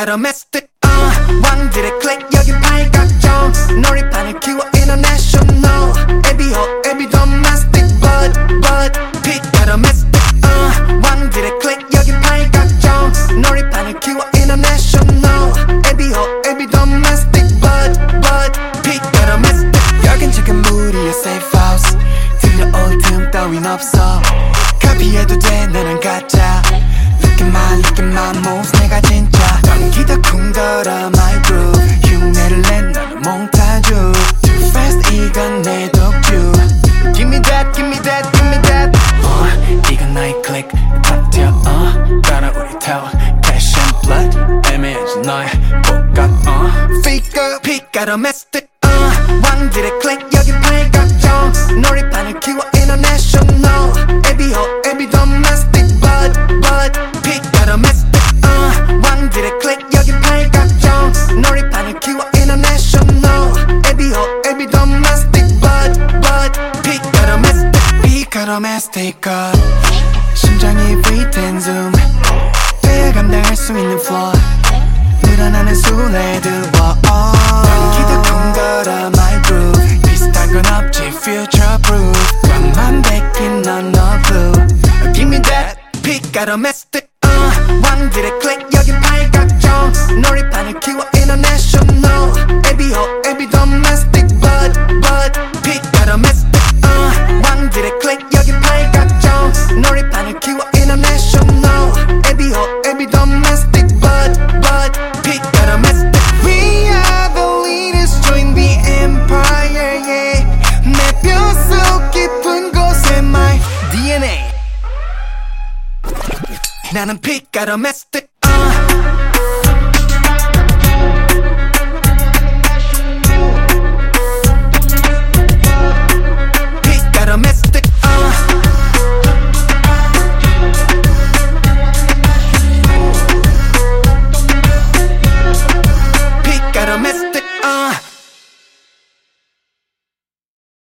빛깔어 메스틱 왕들의 클릭 여기 팔각정 놀이판을 키워 international 에비호 에비 domestic but 빛깔어 메스틱 왕들의 클릭 여기 팔각정 놀이판을 키워 international 에비호 에비 domestic but 빛깔어 메스틱 여긴 지금 우리의 safe house 들려올 틈 따윈 없어 카피해도 돼 나는 가짜 Look at my moves 내가 진짜 당기다 쿵더라 my groove 흉내를 내 나는 몽타주 Too fast 이건 내 독주 Give me that, give me that, give me that 이건 나의 클릭 탑티어 따라오리 타워 Cash and blood 애매해진 너의 복각 Figure 빛깔어 메스틱 왕들의 클릭 여기 팔각정 놀이판을 키워 international 에비호 에비 domestic but 빛깔어 메스틱 왕들의 클릭 여기 팔각정 놀이판을 키워 international 에비호 에비 domestic but 빛깔어 메스틱 빛깔어 메스틱 심장이 beat and zoom 돼야 감당할 수 있는 floor 늘어나는 술래들 당기다 쿵더라 my groove 비슷한 건 없지 future proof 완만백인 넌 no clue Give me that 빛깔어 메스틱 왕들의 클릭 여기 팔각정 놀이판을 키워 international 에비호 에비 domestic but 빛깔어 메스틱 왕들의 클릭 여기 팔각정 놀이판을 키워 international 에비호 에비 domestic but 빛깔어 메스틱 We are the leaders join the empire yeah 내 뼛속 깊은 곳에 my DNA 나는 빛깔어 메스틱